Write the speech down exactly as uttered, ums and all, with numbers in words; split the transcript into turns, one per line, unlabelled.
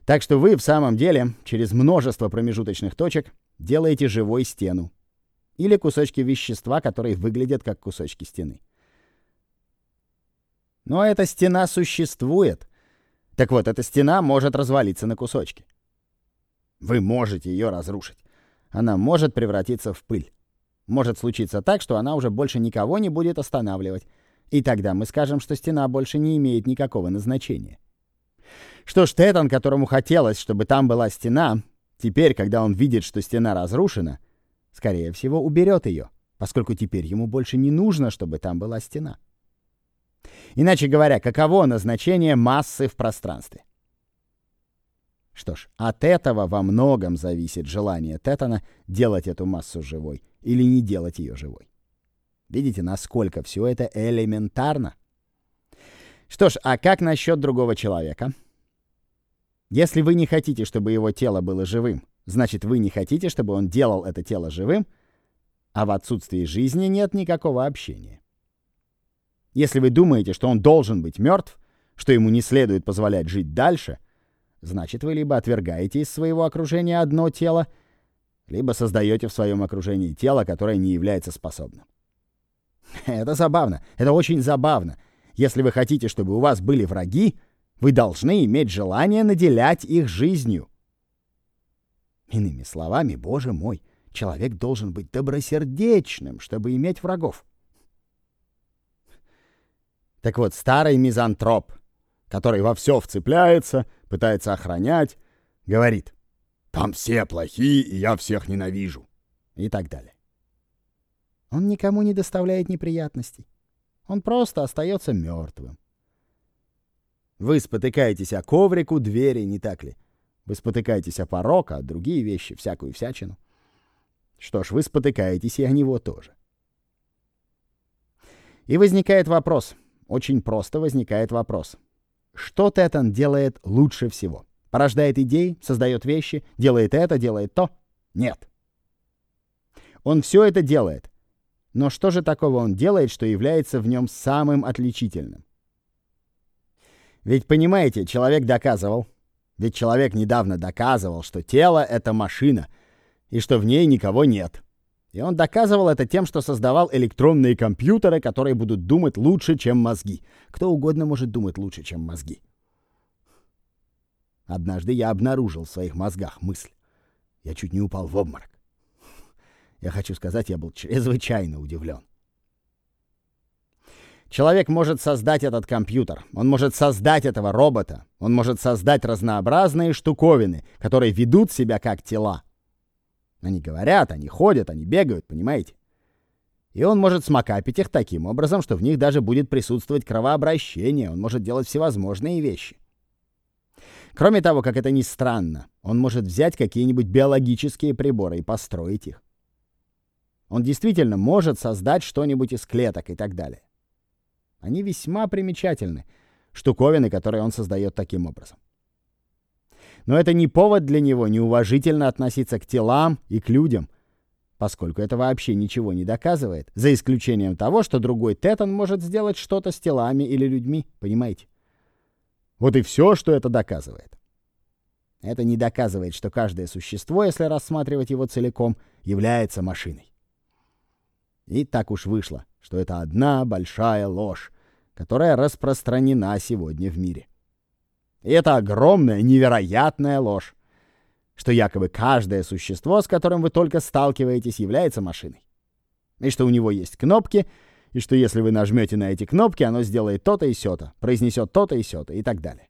Так что вы в самом деле через множество промежуточных точек делаете живой стену. Или кусочки вещества, которые выглядят как кусочки стены. Но эта стена существует. Так вот, эта стена может развалиться на кусочки. Вы можете ее разрушить. Она может превратиться в пыль. Может случиться так, что она уже больше никого не будет останавливать. И тогда мы скажем, что стена больше не имеет никакого назначения. Что ж, Тэттон, которому хотелось, чтобы там была стена, теперь, когда он видит, что стена разрушена, скорее всего, уберет ее, поскольку теперь ему больше не нужно, чтобы там была стена. Иначе говоря, каково назначение массы в пространстве? Что ж, от этого во многом зависит желание Тэттона делать эту массу живой или не делать ее живой. Видите, насколько все это элементарно? Что ж, а как насчет другого человека? Если вы не хотите, чтобы его тело было живым, значит, вы не хотите, чтобы он делал это тело живым, а в отсутствии жизни нет никакого общения. Если вы думаете, что он должен быть мертв, что ему не следует позволять жить дальше, значит, вы либо отвергаете из своего окружения одно тело, либо создаете в своем окружении тело, которое не является способным. Это забавно, это очень забавно. Если вы хотите, чтобы у вас были враги, вы должны иметь желание наделять их жизнью. Иными словами, боже мой, человек должен быть добросердечным, чтобы иметь врагов. Так вот, старый мизантроп, который во все вцепляется, пытается охранять, говорит: «Там все плохие, и я всех ненавижу». И так далее. Он никому не доставляет неприятностей. Он просто остается мертвым. Вы спотыкаетесь о коврик у двери, не так ли? Вы спотыкаетесь о порог, а другие вещи, всякую всячину. Что ж, вы спотыкаетесь и о него тоже. И возникает вопрос, очень просто возникает вопрос. Что Тэттон делает лучше всего? Порождает идеи, создает вещи, делает это, делает то? Нет. Он все это делает. Но что же такого он делает, что является в нем самым отличительным? Ведь, понимаете, человек доказывал, ведь человек недавно доказывал, что тело — это машина, и что в ней никого нет. И он доказывал это тем, что создавал электронные компьютеры, которые будут думать лучше, чем мозги. Кто угодно может думать лучше, чем мозги. Однажды я обнаружил в своих мозгах мысль. Я чуть не упал в обморок. Я хочу сказать, я был чрезвычайно удивлен. Человек может создать этот компьютер, он может создать этого робота, он может создать разнообразные штуковины, которые ведут себя как тела. Они говорят, они ходят, они бегают, понимаете? И он может смакапить их таким образом, что в них даже будет присутствовать кровообращение, он может делать всевозможные вещи. Кроме того, как это ни странно, он может взять какие-нибудь биологические приборы и построить их. Он действительно может создать что-нибудь из клеток и так далее. Они весьма примечательны, штуковины, которые он создает таким образом. Но это не повод для него неуважительно относиться к телам и к людям, поскольку это вообще ничего не доказывает, за исключением того, что другой Тэттон может сделать что-то с телами или людьми, понимаете? Вот и все, что это доказывает. Это не доказывает, что каждое существо, если рассматривать его целиком, является машиной. И так уж вышло, что это одна большая ложь, которая распространена сегодня в мире. И это огромная, невероятная ложь, что якобы каждое существо, с которым вы только сталкиваетесь, является машиной. И что у него есть кнопки, и что если вы нажмете на эти кнопки, оно сделает то-то и сё-то, произнесет то-то и сё-то и так далее.